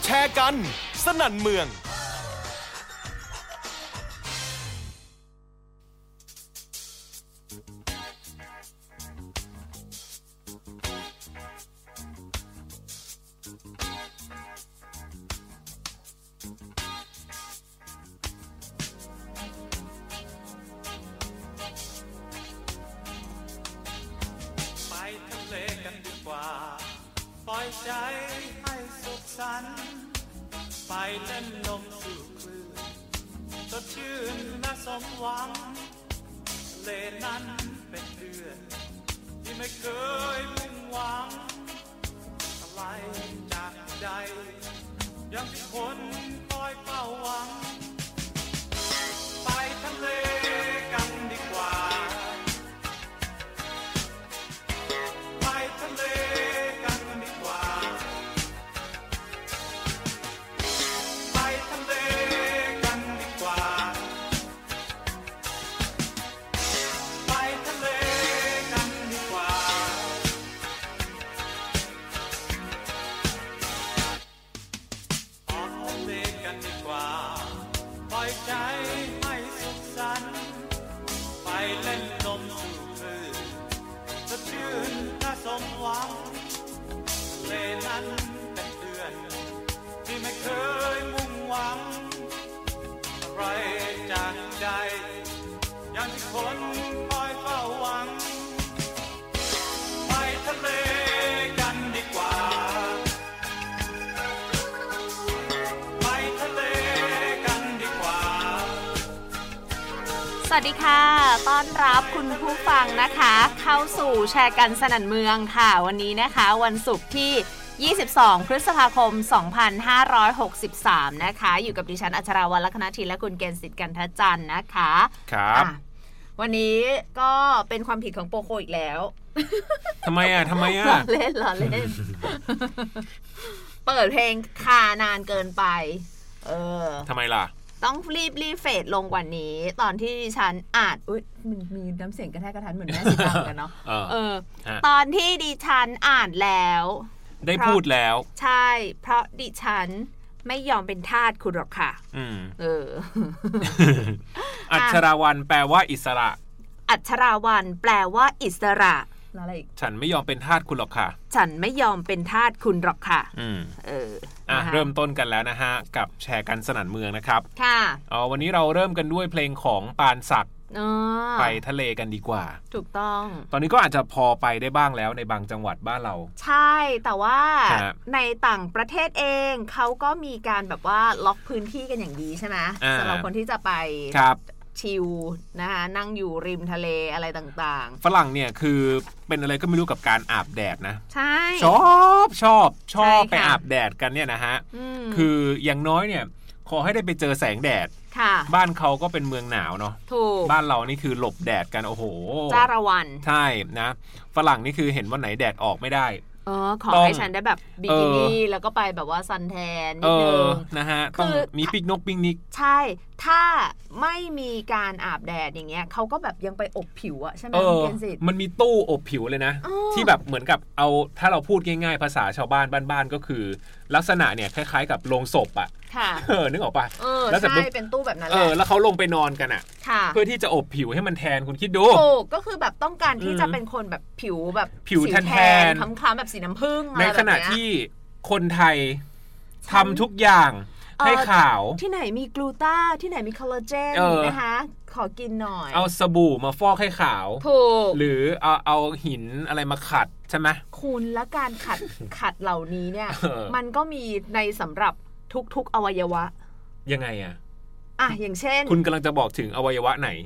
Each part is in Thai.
แชร์กันสนั่นเมืองปล่อยใจให้สุขสันต์ไปเล่นลมสู่คลื่นสดชื่นน่าสมหวังเลนั้นเป็นเดือนที่ไม่เคยมุ่งหวังอะไรจากใจยังที่คนคอยเฝ้าหวังไปทะเลกันดีกว่าไปทะเลใจให้สุขสันต์ไปเล่นลมสู่คลื่นสดชื่นน่าสมหวังเลนั้นเป็นเดือนที่ไม่เคยมุ่งหวังอะไรจากใจอย่างที่คนคอยเฝ้าหวังไปทะเลกันดีกว่าสวัสดีค่ะต้อนรับคุณผู้ฟังนะคะเข้าสู่แชร์กันสนั่นเมืองค่ะวันนี้นะคะวันศุกร์ที่22พฤษภาคม2563นะคะอยู่กับดิฉันอัชราวรรณ ลัคนาธินและคุณเกณฑ์สิทธิ์กันทจันทร์นะคะครับวันนี้ก็เป็นความผิดของโปโคอีกแล้วทำไมอ่ะล้อเล่นเปิดเพลงคานานเกินไปทำไมล่ะต้องรีบเฟดลงกว่านี้ตอนที่ฉันอ่านมันมีน้ำเสียงกระแทกกระทันเหมือนแม่สิตางกันเนาะตอนที่ดิฉันอ่านแล้วได้พูดแล้วใช่เพราะดิฉันไม่ยอมเป็นทาสคุณหรอกค่ะอัชราวัณแปลว่าอิสระอัชราวัณแปลว่าอิสระอะไรอีกฉันไม่ยอมเป็นทาสคุณหรอกค่ะฉันไม่ยอมเป็นทาสคุณหรอกค่ะเริ่มต้นกันแล้วนะฮะกับแชร์กันสนั่นเมืองนะครับค่ะวันนี้เราเริ่มกันด้วยเพลงของปานศักดิ์ไปทะเลกันดีกว่าถูกต้องตอนนี้ก็อาจจะพอไปได้บ้างแล้วในบางจังหวัดบ้านเราใช่แต่ว่าในต่างประเทศเองเขาก็มีการแบบว่าล็อกพื้นที่กันอย่างดีใช่ไหมสำหรับคนที่จะไปชิลนะคะนั่งอยู่ริมทะเลอะไรต่างๆฝรั่งเนี่ยคือเป็นอะไรก็ไม่รู้กับการอาบแดดนะใช่ชอบไปอาบแดดกันเนี่ยนะฮะคืออย่างน้อยเนี่ยขอให้ได้ไปเจอแสงแดดบ้านเขาก็เป็นเมืองหนาวเนาะบ้านเรานี่คือหลบแดดกันโอ้โหจ้าระวันใช่นะฝรั่งนี่คือเห็นวันไหนแดดออกไม่ได้ขอให้ฉันได้แบบบิกินี่แล้วก็ไปแบบว่าซันแทนนิดนึงนะฮะต้องมีปิกนิกใช่ถ้าไม่มีการอาบแดดอย่างเงี้ยเขาก็แบบยังไปอบผิวอะใช่ไหมเกณฑ์สิทธิ์มันมีตู้อบผิวเลยนะที่แบบเหมือนกับเอาถ้าเราพูดง่ายๆภาษาชาวบ้านบ้านๆก็คือลักษณะเนี่ยคล้ายๆกับโลงศพอะนึกออกป่ะแล้วใช่เป็นตู้แบบนั้นแหละแล้วเขาลงไปนอนกันอะเพื่อที่จะอบผิวให้มันแทนคุณคิดดูก็คือแบบต้องการที่จะเป็นคนแบบผิวแบบผิวแทนคล้ำๆแบบสีน้ำผึ้งในขณะที่คนไทยทำทุกอย่างให้ขาวที่ไหนมีกลูตาที่ไหนมีคอลลาเจนนะคะขอกินหน่อยเอาสบู่มาฟอกให้ขาวถูกหรือเอาหินอะไรมาขัดใช่ไหมคุณและการขัดเหล่านี้เนี่ยมันก็มีในสำหรับทุกอวัยวะยังไงอะอย่างเช่นคุณกำลังจะบอกถึงอวัยวะไหน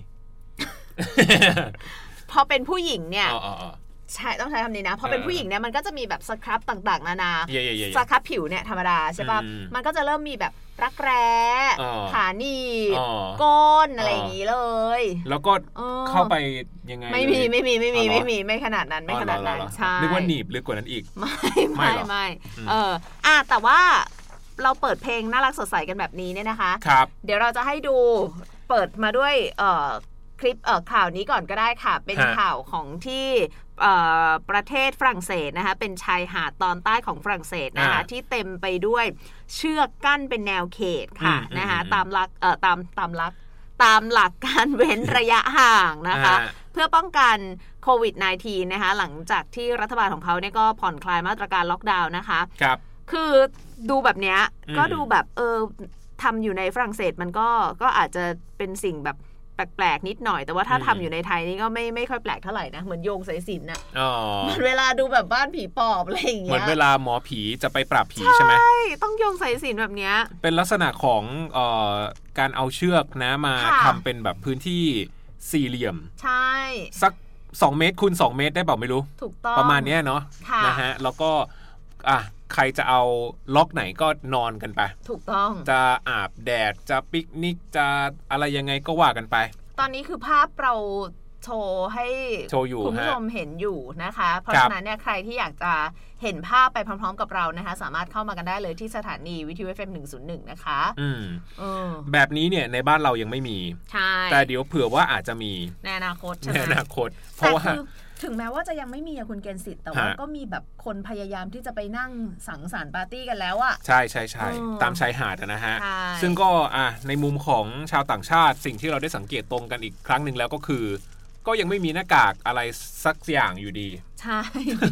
พอเป็นผู้หญิงเนี่ยใช่ต้องใช้คำนี้นะพอเป็นผู้หญิงเนี่ยมันก็จะมีแบบสครับต่างๆนานาสครับผิวเนี่ยธรรมดาใช่ป่ะมันก็จะเริ่มมีแบบรักแร้ขาหนีบก้นอะไรอย่างนี้เลยแล้วก็เข้าไปยังไงไม่มีไม่ขนาดนั้นใช่นึกว่าหนีบลึกกว่านั้นอีกไม่แต่ว่าเราเปิดเพลงน่ารักสดใสกันแบบนี้เนี่ยนะคะครับเดี๋ยวเราจะให้ดูเปิดมาด้วยคลิปข่าวนี้ก่อนก็ได้ค่ะเป็นข่าวของที่ประเทศฝรั่งเศสนะคะเป็นชายหาดตอนใต้ของฝรั่งเศสนะคะที่เต็มไปด้วยเชือกกั้นเป็นแนวเขตค่ะนะคะตามหลักการเว้นระยะห่างนะคะเพื่อป้องกันโควิด -19 นะคะหลังจากที่รัฐบาลของเขาเนี่ยก็ผ่อนคลายมาตรการล็อกดาวน์นะคะครับคือดูแบบเนี้ยก็ดูแบบทำอยู่ในฝรั่งเศสมันก็อาจจะเป็นสิ่งแบบแปลกๆนิดหน่อยแต่ว่าถ้าทำอยู่ในไทยนี่ก็ไม่ค่อยแปลกเท่าไหร่นะเหมือนโยงสายสิญจน์น่ะเวลาดูแบบบ้านผีปอบอะไรอย่างเงี้ยเหมือนเวลาหมอผีจะไปปราบผีใช่ไหมใช่ต้องโยงสายสิญจน์แบบเนี้ยเป็นลักษณะของการเอาเชือกนะมาทำเป็นแบบพื้นที่สี่เหลี่ยมใช่สัก2 เมตรคูณ2 เมตรได้เปล่าไม่รู้ถูกต้องประมาณนี้เนาะนะฮะแล้วก็ใครจะเอาล็อกไหนก็นอนกันไปถูกต้องจะอาบแดดจะปิกนิกจะอะไรยังไงก็ว่ากันไปตอนนี้คือภาพเราโชว์ให้คุณผู้ชมเห็นอยู่นะคะเพราะฉะนั้นเนี่ยใครที่อยากจะเห็นภาพไปพร้อมๆกับเรานะคะสามารถเข้ามากันได้เลยที่สถานีวิทยุ FM 101นะคะแบบนี้เนี่ยในบ้านเรายังไม่มีใช่แต่เดี๋ยวเผื่อว่าอาจจะมีในอนาคตใช่ไหมในอนาคตเพราะว่าถึงแม้ว่าจะยังไม่มีคุณเกณฑ์สิทธิ์แต่ว่าก็มีแบบคนพยายามที่จะไปนั่งสังสรรค์ปาร์ตี้กันแล้วอ่ะใช่ใช่ใช่ตามชายหาดนะฮะซึ่งก็ในมุมของชาวต่างชาติสิ่งที่เราได้สังเกตตรงกันอีกครั้งหนึ่งแล้วก็คือก็ยังไม่มีหน้ากากอะไรสักอย่างอยู่ดีใช่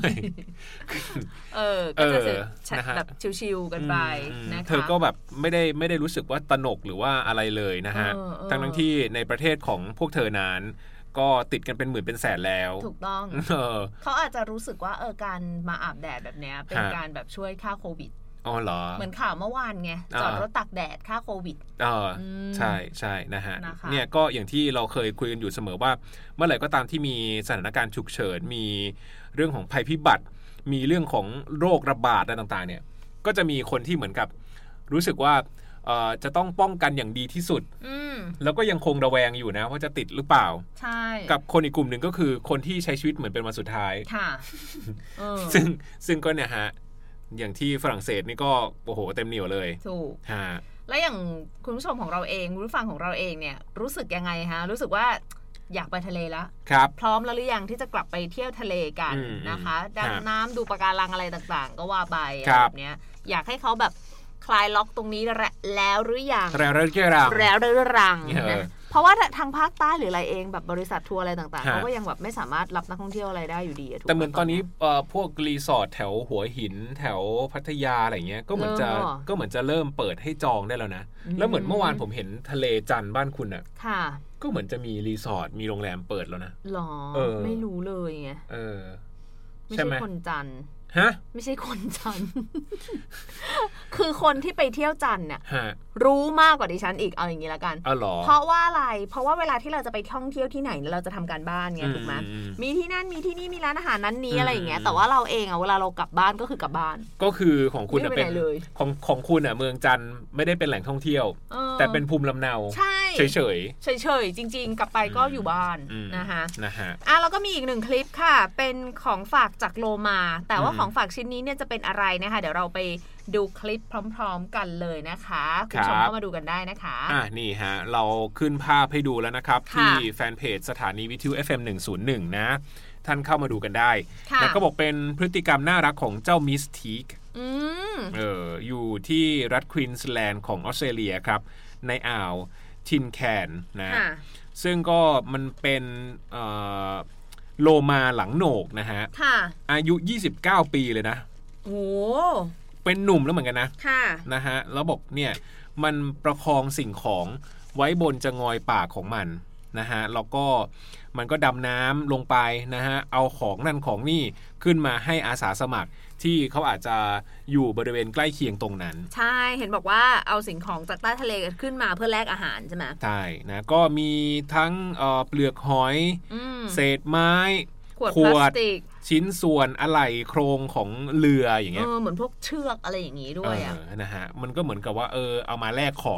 ก็จะแบบชิวๆกันไปนะคะเธอก็แบบไม่ได้รู้สึกว่าตนกหรือว่าอะไรเลยนะฮะทั้งที่ในประเทศของพวกเธอนั้นก็ติดกันเป็นหมื่นเป็นแสนแล้วถูกต้องเขาอาจจะรู้สึกว่าการมาอาบแดดแบบนี้เป็นการแบบช่วยฆ่าโควิดอ๋อเหรอเหมือนข่าวเมื่อวานไงจอดรถตากแดดฆ่าโควิดใช่ใช่นะฮะเนี่ยก็อย่างที่เราเคยคุยกันอยู่เสมอว่าเมื่อไหร่ก็ตามที่มีสถานการณ์ฉุกเฉินมีเรื่องของภัยพิบัติมีเรื่องของโรคระบาดอะไรต่างๆเนี่ยก็จะมีคนที่เหมือนกับรู้สึกว่าจะต้องป้องกันอย่างดีที่สุดแล้วก็ยังคงระแวงอยู่นะว่าจะติดหรือเปล่าใช่กับคนอีกกลุ่มหนึ่งก็คือคนที่ใช้ชีวิตเหมือนเป็นวันสุดท้ายค่ะซึ่งก็เนี่ยฮะอย่างที่ฝรั่งเศสนี่ก็โอ้โหเต็มเหนียวเลยถูกฮะแล้วอย่างคุณผู้ชมของเราเองผู้ฟังของเราเองเนี่ยรู้สึกยังไงฮะรู้สึกว่าอยากไปทะเลแล้วครับพร้อมแล้วหรือยังที่จะกลับไปเที่ยวทะเลกันนะคะดำน้ำดูปะการังอะไรต่างๆก็ว่าไปแบบนี้อยากให้เขาแบบคลายล็อกตรงนี้แล้วหรือยังแล้วหรือยังนะเพราะว่าทางภาคใต้หรืออะไรเองแบบบริษัททัวร์อะไรต่างๆเขาก็ยังแบบไม่สามารถรับนักท่องเที่ยวอะไรได้อยู่ดีแต่เหมือนตอนนี้พวกรีสอร์ทแถวหัวหินแถวพัทยาอะไรเงี้ยก็เหมือนจะเริ่มเปิดให้จองได้แล้วนะแล้วเหมือนเมื่อวานผมเห็นทะเลจันทร์บ้านคุณอ่ะค่ะก็เหมือนจะมีรีสอร์ทมีโรงแรมเปิดแล้วนะหรอไม่รู้เลยไงไม่ใช่คนจันทร์ฮะไม่ใช่คนจันทร์คือคนที่ไปเที่ยวจันทร์เนี่ยรู้มากกว่าดิฉันอีกเอาอย่างนี้ละกันเพราะว่าอะไรเพราะว่าเวลาที่เราจะไปท่องเที่ยวที่ไหนเราจะทำการบ้านไงถูกไหมมีที่นั่นมีที่นี่มีร้านอาหารนั้นนี้อะไรอย่างเงี้ยแต่ว่าเราเองเวลาเรากลับบ้านก็คือกลับบ้านก็คือของคุณเป็นของคุณเมืองจันทร์ไม่ได้เป็นแหล่งท่องเที่ยวแต่เป็นภูมิลำเนาเฉยจริงๆกลับไปก็อยู่บ้านนะคะแล้วก็มีอีกหนึ่งคลิปค่ะเป็นของฝากจากโลมาแต่ว่าของฝากชิ้นนี้เนี่ยจะเป็นอะไรนะคะเดี๋ยวเราไปดูคลิปพร้อมๆกันเลยนะคะคุณผู้ชมเข้ามาดูกันได้นะคะนี่ฮะเราขึ้นภาพให้ดูแล้วนะครับที่แฟนเพจสถานีวิทยุ FM 101นะท่านเข้ามาดูกันได้แล้วก็บอกเป็นพฤติกรรมน่ารักของเจ้ามิสทีกอยู่ที่รัฐควีนส์แลนด์ของออสเตรเลียครับในอ่าวทินแคนนะซึ่งก็มันเป็นโลมาหลังโหนกนะฮะอายุ29ปีเลยนะโอ้เป็นหนุ่มแล้วเหมือนกันนะนะฮะแล้วบอกเนี่ยมันประคองสิ่งของไว้บนจะงอยปากของมันนะฮะแล้วก็มันก็ดำน้ำลงไปนะฮะเอาของนั่นของนี่ขึ้นมาให้อาสาสมัครที่เขาอาจจะอยู่บริเวณใกล้เคียงตรงนั้นใช่เห็นบอกว่าเอาสิ่งของจากใต้ทะเลขึ้นมาเพื่อแลกอาหารใช่ไหมใช่นะก็มีทั้งเปลือกหอยเศษไม้ขวดชิ้นส่วนอะไหล่โครงของเรืออย่างเงี้ยเหมือนพวกเชือกอะไรอย่างงี้ด้วยนะฮะมันก็เหมือนกับว่าเอามาแลกของแต่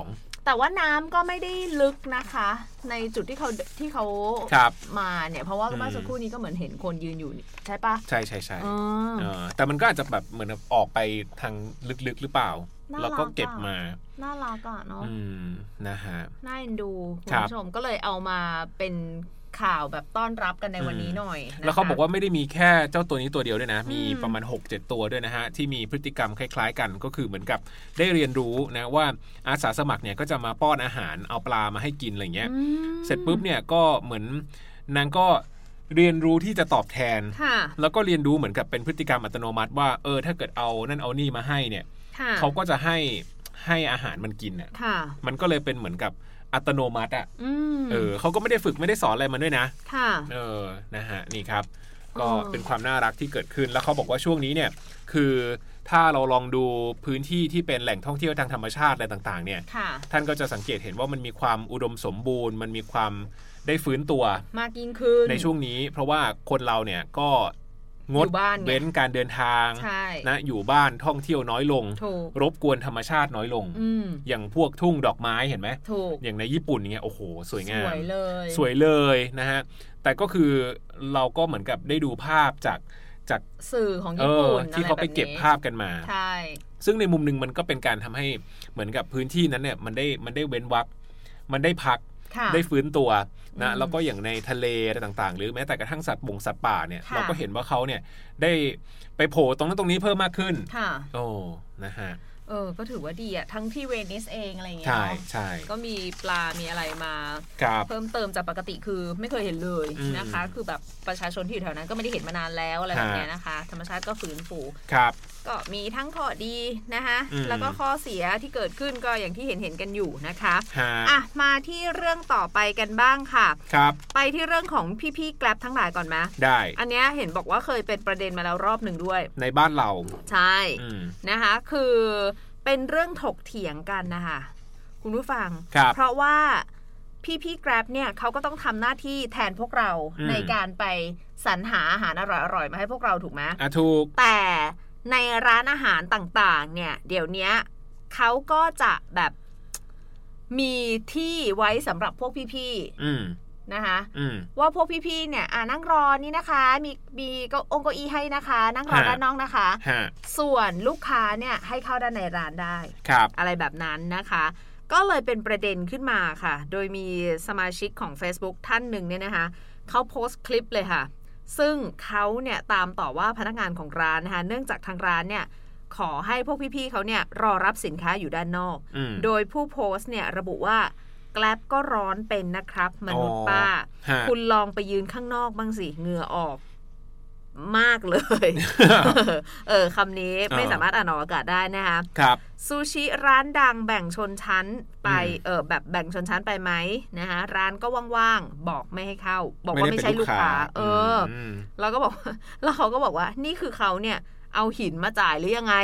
แต่ว่าน้ำก็ไม่ได้ลึกนะคะในจุดที่เขามาเนี่ยเพราะว่าเมื่อสักครู่นี้ก็เหมือนเห็นคนยืนอยู่ใช่ปะใช่แต่มันก็อาจจะแบบเหมือนออกไปทางลึกๆหรือเปล่าแล้วก็เก็บมาน่ารักอ่ะเนาะนะฮะน่าเอ็นดูคุณผู้ชมก็เลยเอามาเป็นข่าวแบบต้อนรับกันในวันนี้หน่อยแล้วเขาบอกว่าไม่ได้มีแค่เจ้าตัวนี้ตัวเดียวด้วยนะมีประมาณ 6-7 ตัวด้วยนะฮะที่มีพฤติกรรมคล้ายๆกันก็คือเหมือนกับได้เรียนรู้นะว่าอาสาสมัครเนี่ยก็จะมาป้อนอาหารเอาปลามาให้กินอะไรเงี้ยเสร็จปุ๊บเนี่ยก็เหมือนนางก็เรียนรู้ที่จะตอบแทนแล้วก็เรียนรู้เหมือนกับเป็นพฤติกรรมอัตโนมัติว่าถ้าเกิดเอานั่นเอานี่มาให้เนี่ยเขาก็จะให้อาหารมันกินอ่ะมันก็เลยเป็นเหมือนกับอัตโนมัติอ่ะเขาก็ไม่ได้ฝึกไม่ได้สอนอะไรมันด้วยนะนะฮะนี่ครับก็เป็นความน่ารักที่เกิดขึ้นแล้วเขาบอกว่าช่วงนี้เนี่ยคือถ้าเราลองดูพื้นที่ที่เป็นแหล่งท่องเที่ยวทางธรรมชาติอะไรต่างๆเนี่ยท่านก็จะสังเกตเห็นว่ามันมีความอุดมสมบูรณ์มันมีความได้ฟื้นตัวมากยิ่งขึ้นในช่วงนี้เพราะว่าคนเราเนี่ยก็งดเว้นการเดินทางนะอยู่บ้านท่องเที่ยวน้อยลงรบกวนธรรมชาติน้อยลงอย่างพวกทุ่งดอกไม้เห็นไหมอย่างในญี่ปุ่นอย่างเงี้ยโอ้โหสวยงามสวยเลยนะฮะแต่ก็คือเราก็เหมือนกับได้ดูภาพจากสื่อของญี่ปุ่นที่เขาไปเก็บภาพกันมาซึ่งในมุมนึงมันก็เป็นการทำให้เหมือนกับพื้นที่นั้นเนี่ยมันได้เว้นวรรคมันได้พักได้ฟื้นตัวนะแล้วก็อย่างในทะเลอะไรต่างๆหรือแม้แต่กระทั่งสัตว์ป่าเนี่ยเราก็เห็นว่าเขาเนี่ยได้ไปโผล่ตรงนั้นตรงนี้เพิ่มมากขึ้นโอ้นะฮะก็ถือว่าดีอ่ะทั้งที่เวนิสเองอะไรอย่างเงี้ยใช่ก็มีปลามีอะไรมาเพิ่มเติมจากปกติคือไม่เคยเห็นเลยนะคะคือแบบประชาชนที่อยู่แถวนั้นก็ไม่ได้เห็นมานานแล้วอะไรแบบนี้นะคะธรรมชาติก็ฟื้นฟูก็มีทั้งข้อดีนะคะแล้วก็ข้อเสียที่เกิดขึ้นก็อย่างที่เห็นกันอยู่นะคะมาที่เรื่องต่อไปกันบ้างค่ะไปที่เรื่องของพี่ๆแกร็บทั้งหลายก่อนไหมได้อันนี้เห็นบอกว่าเคยเป็นประเด็นมาแล้วรอบหนึ่งด้วยในบ้านเราใช่นะคะคือเป็นเรื่องถกเถียงกันนะคะคุณผู้ฟังเพราะว่าพี่ๆ Grab เนี่ยเขาก็ต้องทำหน้าที่แทนพวกเราในการไปสรรหาอาหารอร่อยๆมาให้พวกเราถูกไหมถูกแต่ในร้านอาหารต่างๆเนี่ยเดี๋ยวนี้เขาก็จะแบบมีที่ไว้สำหรับพวกพี่ๆนะคะว่าพวกพี่ๆเนี่ยนั่งรอนี่นะคะมีเก้าอี้ให้นะคะนั่งรอด้านนอกนะคะส่วนลูกค้าเนี่ยให้เข้าด้านในร้านได้อะไรแบบนั้นนะคะก็เลยเป็นประเด็นขึ้นมาค่ะโดยมีสมาชิกของ Facebook ท่านหนึ่งเนี่ยนะคะเขาโพสต์คลิปเลยค่ะซึ่งเขาเนี่ยตามต่อว่าพนักงานของร้านนะคะเนื่องจากทางร้านเนี่ยขอให้พวกพี่ๆเขาเนี่ยรอรับสินค้าอยู่ด้านนอกโดยผู้โพสต์เนี่ยระบุว่าแกร็บก็ร้อนเป็นนะครับมนุษย์ป้าคุณลองไปยืนข้างนอกบ้างสิเหงื่อออกมากเลยคำนี้ไม่สามารถอ่านออกอากาศได้นะคะครับซูชิร้านดังแบ่งชนชั้นไปแบบแบ่งชนชั้นไปไหมนะคะร้านก็ว่างๆบอกไม่ให้เข้าบอกว่าไม่ใช่ลูกค้าเราก็บอกแล้วเขาก็บอกว่านี่คือเขาเนี่ยเอาหินมาจ่ายหรือยังไง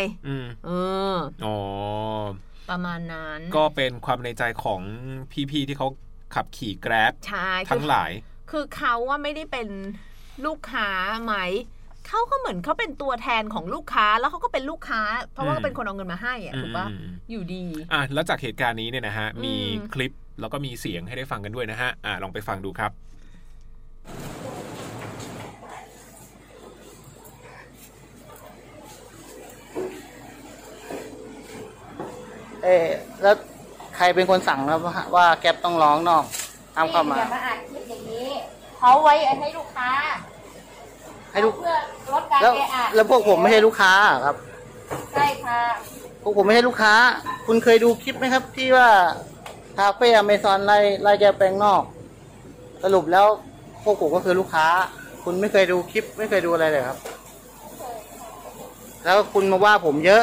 ประมาณนั้นก็เป็นความในใจของพี่ๆที่เขาขับขี่ Grab ทั้งหลายคือเขาว่าไม่ได้เป็นลูกค้าไหมเขาก็เหมือนเขาเป็นตัวแทนของลูกค้าแล้วเขาก็เป็นลูกค้าเพราะว่าเป็นคนเอาเงินมาให้อ่ะถูกป่ะอยู่ดีแล้วจากเหตุการณ์นี้เนี่ยนะฮะมีคลิปแล้วก็มีเสียงให้ได้ฟังกันด้วยนะฮะลองไปฟังดูครับแล้วใครเป็นคนสั่งครับว่าแก๊ปต้องร้องนอกห้ามเข้ามาอย่ามาอัดคลิปอย่างนี้เขาไว้ให้ลูกค้าให้ลูกเพื่อลดการแออัดแล้วพวกผมไม่ใช่ลูกค้าครับใช่ค่ะพวกผมไม่ใช่ลูกค้าคุณเคยดูคลิปไหมครับที่ว่าคาเฟ่อเมซอนไล่แกแปลงนอกสรุปแล้วพวกผมก็คือลูกค้าคุณไม่เคยดูคลิปไม่เคยดูอะไรเลยครับแล้วคุณมาว่าผมเยอะ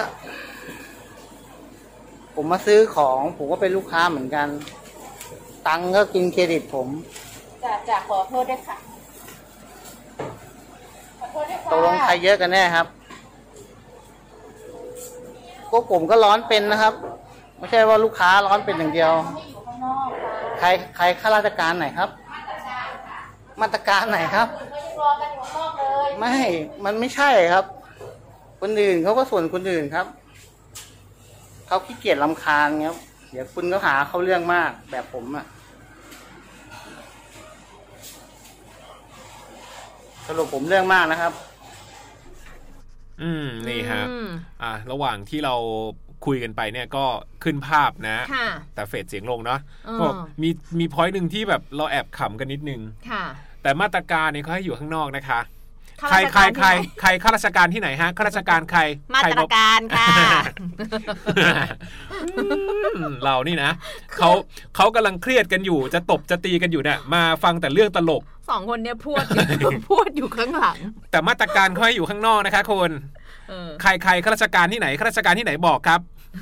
ผมมาซื้อของผมก็เป็นลูกค้าเหมือนกันตังก็กินเครดิตผมจะขอโทษด้วยค่ะขอโทษด้วยค่ะตกลงใครเยอะกันแน่ครับพวกผมก็ร้อนเป็นนะครับไม่ใช่ว่าลูกค้าร้อนเป็นอย่างเดียวใครข้าราชการไหนครับมาตรการไหนครับไม่มันไม่ใช่ครับคนอื่นเขาก็ส่วนคนอื่นครับเขาขี้เกียจรำคาญครับเดี๋ยวคุณก็หาเขาเรื่องมากแบบผมอะสรุปผมเรื่องมากนะครับนี่ฮะระหว่างที่เราคุยกันไปเนี่ยก็ขึ้นภาพนะแต่เฟดเสียงลงเนาะบอกมีพอยต์นึงที่แบบเราแอบขำกันนิดนึงแต่มาตรการเนี่ยเขาให้อยู่ข้างนอกนะคะใครข้าราชการที่ไหนฮะข้าราชการใครมาตรการค่ะเรานี่นะเขากำลังเครียดกันอยู่จะตบจะตีกันอยู่เนี่ยมาฟังแต่เรื่องตลก 2คนเนี่ยพูดอยู่ข้างหลังแต่มาตรการเขาให้อยู่ข้างนอกนะคะคุณใครข้าราชการที่ไหนข้าราชการที่ไหนบอกครับ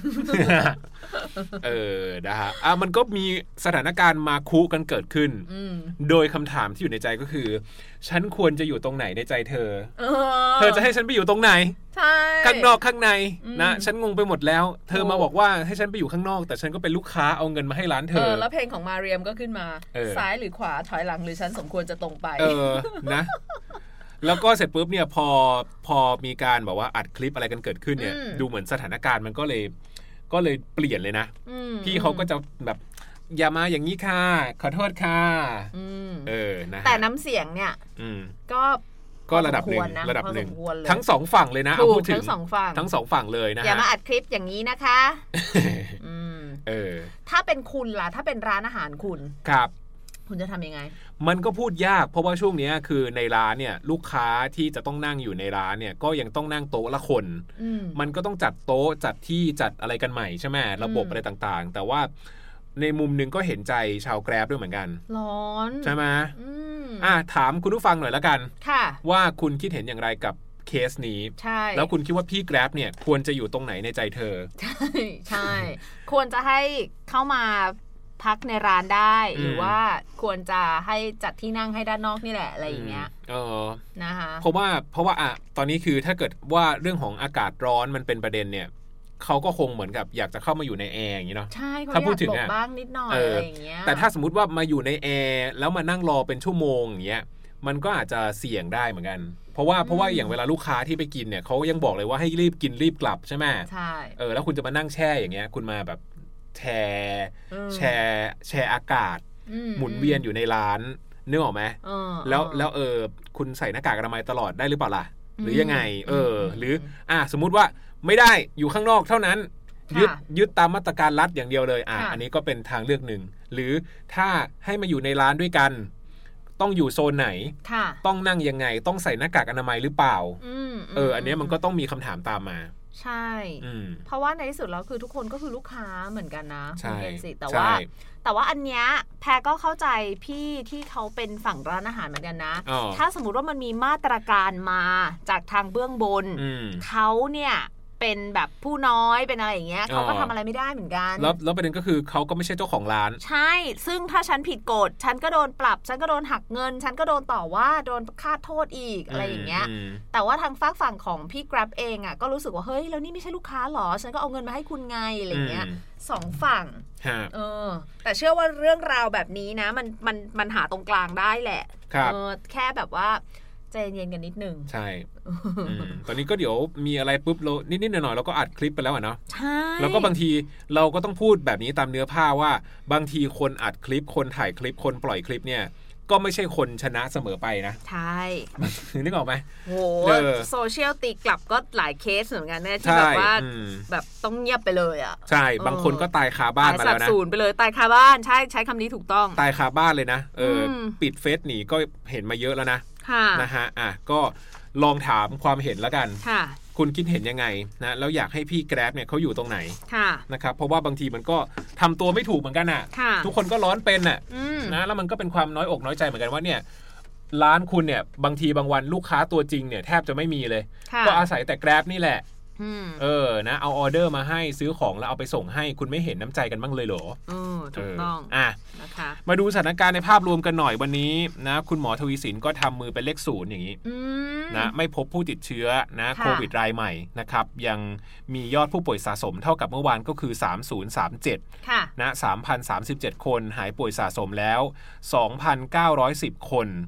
นะฮะมันก็มีสถานการณ์มาคุกันเกิดขึ้นโดยคำถามที่อยู่ในใจก็คือฉันควรจะอยู่ตรงไหนในใจเธอจะให้ฉันไปอยู่ตรงไหนข้างนอกข้างในนะฉันงงไปหมดแล้วเธอมาบอกว่าให้ฉันไปอยู่ข้างนอกแต่ฉันก็เป็นลูกค้าเอาเงินมาให้ร้านเธอแล้วเพลงของมาเรียมก็ขึ้นมาซ้ายหรือขวาถอยหลังหรือฉันสมควรจะตรงไปนะแล้วก็เสร็จปุ๊บเนี่ยพอมีการบอกว่าอัดคลิปอะไรกันเกิดขึ้นเนี่ยดูเหมือนสถานการณ์มันก็เลยเปลี่ยนเลยนะพี่เขาก็จะแบบอย่ามาอย่างนี้ค่ะขอโทษค่ะนะแต่น้ำเสียงเนี่ยก็ระดับหนึ่งทั้ง2ฝั่งเลยนะเอาพูดถึงทั้ง2ฝั่งเลยนะอย่ามาอัดคลิปอย่างนี้นะคะถ้าเป็นคุณล่ะถ้าเป็นร้านอาหารคุณครับคุณจะทำยังไงมันก็พูดยากเพราะว่าช่วงนี้คือในร้านเนี่ยลูกค้าที่จะต้องนั่งอยู่ในร้านเนี่ยก็ยังต้องนั่งโต๊ะละคนมันก็ต้องจัดโต๊ะจัดที่จัดอะไรกันใหม่ใช่ไหมระบบอะไรต่างๆแต่ว่าในมุมนึงก็เห็นใจชาวแกร็บด้วยเหมือนกันร้อนใช่ไหมถามคุณผู้ฟังหน่อยละกันว่าคุณคิดเห็นอย่างไรกับเคสนี้แล้วคุณคิดว่าพี่แกร็บเนี่ยควรจะอยู่ตรงไหนในใจเธอใช่ควรจะให้เข้ามาพักในร้านได้หรือว่าควรจะให้จัดที่นั่งให้ด้านนอกนี่แหละอะไรอย่างเงี้ยนะคะเพราะว่าตอนนี้คือถ้าเกิดว่าเรื่องของอากาศร้อนมันเป็นประเด็นเนี่ยเขาก็คงเหมือนกับอยากจะเข้ามาอยู่ในแอร์อย่างนี้เนาะใช่ถ้าพูดถึงบอกบ้างนิดหน่อยอะไรอย่างเงี้ยแต่ถ้าสมมติว่ามาอยู่ในแอร์แล้วมานั่งรอเป็นชั่วโมงอย่างเงี้ยมันก็อาจจะเสี่ยงได้เหมือนกันเพราะว่าอย่างเวลาลูกค้าที่ไปกินเนี่ยเขายังบอกเลยว่าให้รีบกินรีบกลับใช่ไหมใช่แล้วคุณจะมานั่งแช่อย่างเงี้ยคุณมาแบบแชร์อากาศหมุนเวียนอยู่ในร้านนึกออกไหมแล้วคุณใส่หน้ากากอนามัยตลอดได้หรือเปล่าล่ะหรือยังไงหรือสมมุติว่าไม่ได้อยู่ข้างนอกเท่านั้นยึดตามมาตรการรัฐอย่างเดียวเลยอันนี้ก็เป็นทางเลือกหนึ่งหรือถ้าให้มาอยู่ในร้านด้วยกันต้องอยู่โซนไหนต้องนั่งยังไงต้องใส่หน้ากากอนามัยหรือเปล่าอันนี้มันก็ต้องมีคำถามตามมาใช่เพราะว่าในที่สุดแล้วคือทุกคนก็คือลูกค้าเหมือนกันนะใช่แต่ว่าอันเนี้ยแพรก็เข้าใจพี่ที่เขาเป็นฝั่งร้านอาหารเหมือนกันนะถ้าสมมติว่ามันมีมาตรการมาจากทางเบื้องบนเขาเนี่ยเป็นแบบผู้น้อยเป็นอะไรอย่างเงี้ยเขาก็ทำอะไรไม่ได้เหมือนกันแล้วประเด็นก็คือเขาก็ไม่ใช่เจ้าของร้านใช่ซึ่งถ้าฉันผิดกฎฉันก็โดนปรับฉันก็โดนหักเงินฉันก็โดนต่อว่าโดนค่าโทษอีกอะไรอย่างเงี้ยแต่ว่าทางฝั่งของพี่ Grab เองอ่ะก็รู้สึกว่าเฮ้ยแล้วนี่ไม่ใช่ลูกค้าหรอฉันก็เอาเงินมาให้คุณไงอะไรเงี้ย2ฝั่งแต่เชื่อว่าเรื่องราวแบบนี้นะมันหาตรงกลางได้แหละแค่แบบว่าใจเย็นกันนิดนึงใช่ตอนนี้ก็เดี๋ยวมีอะไรปุ๊บเรานิดๆหน่อยๆเราก็อัดคลิปไปแล้วเนาะใช่แล้วก็บางทีเราก็ต้องพูดแบบนี้ตามเนื้อผ้าว่าบางทีคนอัดคลิปคนถ่ายคลิปคนปล่อยคลิปเนี่ยก็ไม่ใช่คนชนะเสมอไปนะใช่นึกออกไหมโหโซเชียลตีกลับก็หลายเคสเหมือนกันนะที่แบบว่าแบบต้องเงียบไปเลยอ่ะใช่บางคนก็ตายคาบ้านมาแล้วนะสูญไปเลยตายคาบ้านใช้คำนี้ถูกต้องตายคาบ้านเลยนะปิดเฟซหนีก็เห็นมาเยอะแล้วนะนะฮะก็ลองถามความเห็นแล้วกันคุณคิดเห็นยังไงนะแล้วอยากให้พี่แกร็บเนี่ยเขาอยู่ตรงไหนนะครับเพราะว่าบางทีมันก็ทำตัวไม่ถูกเหมือนกันน่ะทุกคนก็ร้อนเป็นน่ะนะแล้วมันก็เป็นความน้อยอกน้อยใจเหมือนกันว่าเนี่ยร้านคุณเนี่ยบางทีบางวันลูกค้าตัวจริงเนี่ยแทบจะไม่มีเลยก็อาศัยแต่แกร็บนี่แหละนะเอาออเดอร์มาให้ซื้อของแล้วเอาไปส่งให้คุณไม่เห็นน้ำใจกันบ้างเลยเหรอถูกต้องนะคะมาดูสถานการณ์ในภาพรวมกันหน่อยวันนี้นะคุณหมอทวีสินก็ทำมือเป็นเลข0อย่างนี้นะไม่พบผู้ติดเชื้อนะโควิดรายใหม่นะครับยังมียอดผู้ป่วยสะสมเท่ากับเมื่อวานก็คือ3037นะ 3,037 คนหายป่วยสะสมแล้ว 2,910 คน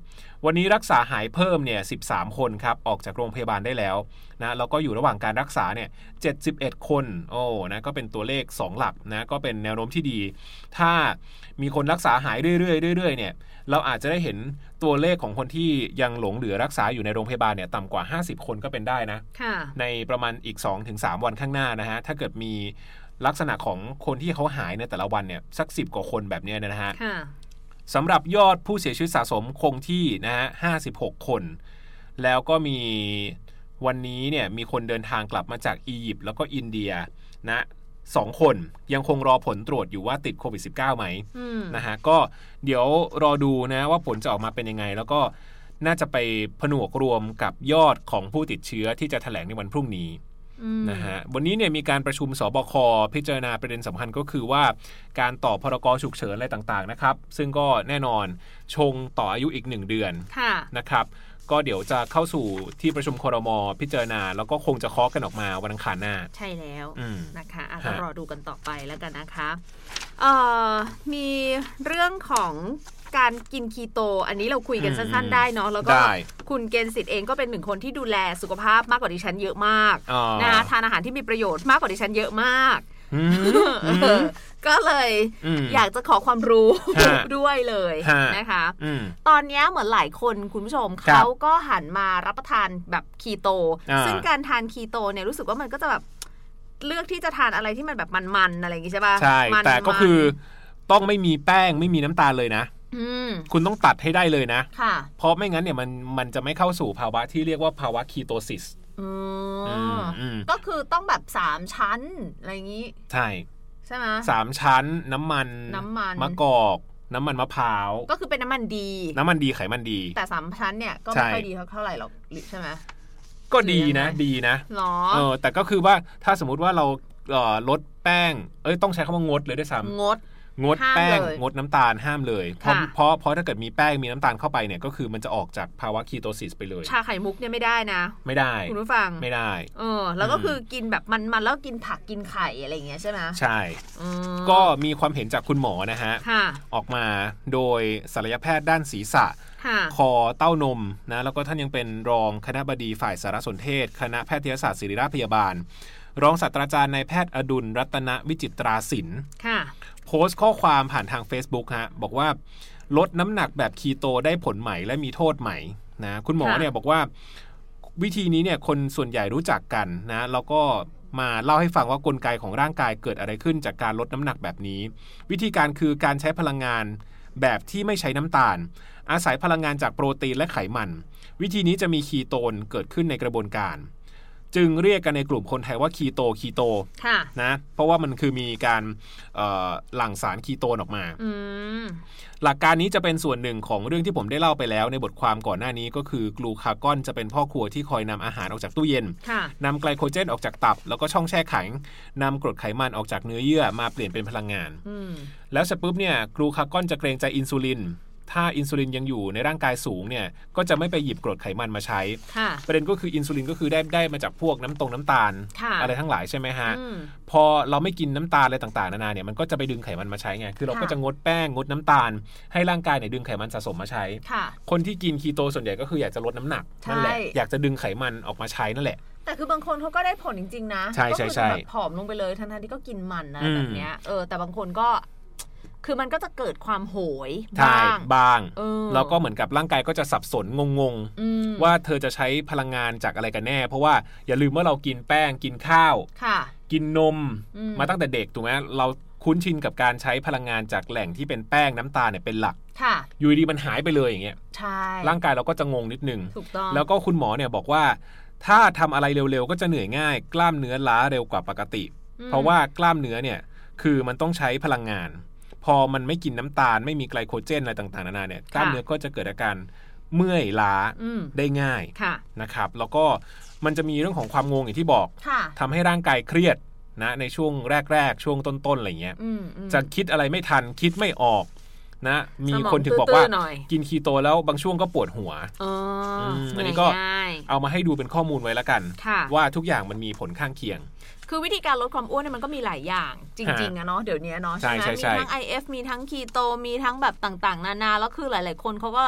วันนี้รักษาหายเพิ่มเนี่ย13คนครับออกจากโรงพยาบาลได้แล้วนะแล้วก็อยู่ระหว่างการรักษาเนี่ย71คนนะก็เป็นตัวเลข2หลักนะก็เป็นแนวโน้มที่ดีถ้ามีคนรักษาหายเรื่อยๆเนี่ยเราอาจจะได้เห็นตัวเลขของคนที่ยังหลงเหลือรักษาอยู่ในโรงพยาบาลเนี่ยต่ำกว่า50คนก็เป็นได้นะในประมาณอีก 2-3 วันข้างหน้านะฮะถ้าเกิดมีลักษณะของคนที่เขาหายในแต่ละวันเนี่ยสัก10กว่าคนแบบนี้นะฮะสำหรับยอดผู้เสียชีวิตสะสมคงที่นะฮะ56คนแล้วก็มีวันนี้เนี่ยมีคนเดินทางกลับมาจากอียิปต์แล้วก็อินเดียนะ2คนยังคงรอผลตรวจอยู่ว่าติดโควิด -19 ไหมนะฮะก็เดี๋ยวรอดูนะว่าผลจะออกมาเป็นยังไงแล้วก็น่าจะไปผนวกรวมกับยอดของผู้ติดเชื้อที่จะแถลงในวันพรุ่งนี้นะฮะวันนี้เนี่ยมีการประชุมสบคพิจารณาประเด็นสำคัญก็คือว่าการต่อพรกฉุกเฉินอะไรต่างๆนะครับซึ่งก็แน่นอนชงต่ออายุอีก1เดือนนะครับก็เดี๋ยวจะเข้าสู่ที่ประชุมครม.พิจารณาแล้วก็คงจะเคาะกันออกมาวันอังคารหน้าใช่แล้วนะคะก็รอดูกันต่อไปแล้วกันนะคะมีเรื่องของการกินคีโตอันนี้เราคุยกันสั้นๆได้เนาะแล้วก็คุณเกณฑ์สิทธิ์เองก็เป็นหนึ่งคนที่ดูแลสุขภาพมากกว่าดิฉันเยอะมากนะทานอาหารที่มีประโยชน์มากกว่าดิฉันเยอะมากก็เลยอยากจะขอความรู้ด้วยเลยนะคะตอนนี้เหมือนหลายคนคุณผู้ชมเขาก็หันมารับประทานแบบคีโตซึ่งการทานคีโตเนี่ยรู้สึกว่ามันก็จะแบบเลือกที่จะทานอะไรที่มันแบบมันๆอะไรอย่างงี้ใช่ป่ะใช่แต่ก็คือต้องไม่มีแป้งไม่มีน้ำตาลเลยนะคุณต้องตัดให้ได้เลยนะเพราะไม่งั้นเนี่ยมันจะไม่เข้าสู่ภาวะที่เรียกว่าภาวะคีโตซิสก็คือต้องแบบ3ชั้นอะไรอย่างนี้ใช่ไหม 3ชั้นน้ำมันมะกอกน้ำมันมะพร้าวก็คือเป็นน้ำมันดีไขมันดีแต่3ชั้นเนี่ยก็ไม่ค่อยดีเท่าไหร่หรอกใช่ไหมก็ดีนะหรอแต่ก็คือว่าถ้าสมมุติว่าเราลดแป้งต้องใช้คำว่างดเลยด้วยซ้ำงดแป้งงดน้ำตาลห้ามเลยเพราะถ้าเกิดมีแป้งมีน้ำตาลเข้าไปเนี่ยก็คือมันจะออกจากภาวะคีโตซิสไปเลยชาไข่มุกเนี่ยไม่ได้นะไม่ได้คุณผู้ฟังไม่ได้แล้วก็คือกินแบบมันแล้วกินผักกินไข่อะไรอย่างเงี้ยใช่ไหมใช่ก็มีความเห็นจากคุณหมอนะฮะออกมาโดยศัลยแพทย์ด้านศีรษะคอเต้านมนะแล้วก็ท่านยังเป็นรองคณบดีฝ่ายสารสนเทศคณะแพทยศาสตร์ศิริราชพยาบาลรองศาสตราจารย์นายแพทย์อดุลรัตนวิจิตราศิลป์โพสต์ข้อความผ่านทาง Facebook ฮะบอกว่าลดน้ำหนักแบบคีโตได้ผลใหม่และมีโทษใหม่นะคุณหมอเนี่ยบอกว่าวิธีนี้เนี่ยคนส่วนใหญ่รู้จักกันนะแล้วก็มาเล่าให้ฟังว่ากลไกของร่างกายเกิดอะไรขึ้นจากการลดน้ำหนักแบบนี้วิธีการคือการใช้พลังงานแบบที่ไม่ใช้น้ำตาลอาศัยพลังงานจากโปรตีนและไขมันวิธีนี้จะมีคีโตนเกิดขึ้นในกระบวนการจึงเรียกกันในกลุ่มคนไทยว่าคีโตนะเพราะว่ามันคือมีการหลั่งสารคีโตนออกมาหลักการนี้จะเป็นส่วนหนึ่งของเรื่องที่ผมได้เล่าไปแล้วในบทความก่อนหน้านี้ก็คือกลูคากอนจะเป็นพ่อครัวที่คอยนำอาหารออกจากตู้เย็นนำไกลโคเจนออกจากตับแล้วก็ช่องแช่แข็งนำกรดไขมันออกจากเนื้อเยื่อมาเปลี่ยนเป็นพลังงานแล้วเสร็จปุ๊บเนี่ยกลูคากอนจะเกรงใจอินซูลินถ้าอินซูลินยังอยู่ในร่างกายสูงเนี่ยก็จะไม่ไปหยิบกรดไขมันมาใช้ประเด็นก็คืออินซูลินก็คือได้มาจากพวกน้ำตาลอะไรทั้งหลายใช่ไหมฮะพอเราไม่กินน้ำตาลอะไรต่างๆนานาเนี่ยมันก็จะไปดึงไขมันมาใช้ไงคือเราก็จะงดแป้งงดน้ำตาลให้ร่างกายเนี่ยดึงไขมันสะสมมาใช้คนที่กินคีโตส่วนใหญ่ก็คืออยากจะลดน้ำหนักนั่นแหละอยากจะดึงไขมันออกมาใช้นั่นแหละแต่คือบางคนเขาก็ได้ผลจริงๆนะก็คือแบบผอมลงไปเลยทั้งๆที่ก็กินมันอะไรแบบเนี้ยแต่บางคนก็คือมันก็จะเกิดความโหยบ้างแล้วก็เหมือนกับร่างกายก็จะสับสนงงว่าเธอจะใช้พลังงานจากอะไรกันแน่เพราะว่าอย่าลืมว่าเรากินแป้งกินข้าวกินนมมาตั้งแต่เด็กถูกไหมเราคุ้นชินกับการใช้พลังงานจากแหล่งที่เป็นแป้งน้ำตาลเนี่ยเป็นหลักอยู่ดีมันหายไปเลยอย่างเงี้ยร่างกายเราก็จะงงนิดนึงแล้วก็คุณหมอเนี่ยบอกว่าถ้าทำอะไรเร็วๆก็จะเหนื่อยง่ายกล้ามเนื้อล้าเร็วกว่าปกติเพราะว่ากล้ามเนื้อเนี่ยคือมันต้องใช้พลังงานพอมันไม่กินน้ำตาลไม่มีไกลโคเจนอะไรต่างๆนานาเนี่ยกล้ามเนื้อก็จะเกิดอาการเมื่อยล้าได้ง่ายนะครับแล้วก็มันจะมีเรื่องของความงงอย่างที่บอกทำให้ร่างกายเครียดนะในช่วงแรกๆช่วงต้นๆอะไรเงี้ยจะคิดอะไรไม่ทันคิดไม่ออกนะมีคนถึงบอกว่ากินคีโตแล้วบางช่วงก็ปวดหัวอันนี้ก็เอามาให้ดูเป็นข้อมูลไว้แล้วกันว่าทุกอย่างมันมีผลข้างเคียงคือวิธีการลดความอ้วนเนี่ยมันก็มีหลายอย่างจริงๆอะเนาะเดี๋ยวนี้เนาะใช่ไหมมีทั้ง IF มีทั้งคีโตมีทั้งแบบต่างๆนานาแล้วคือหลายๆคนเขาก็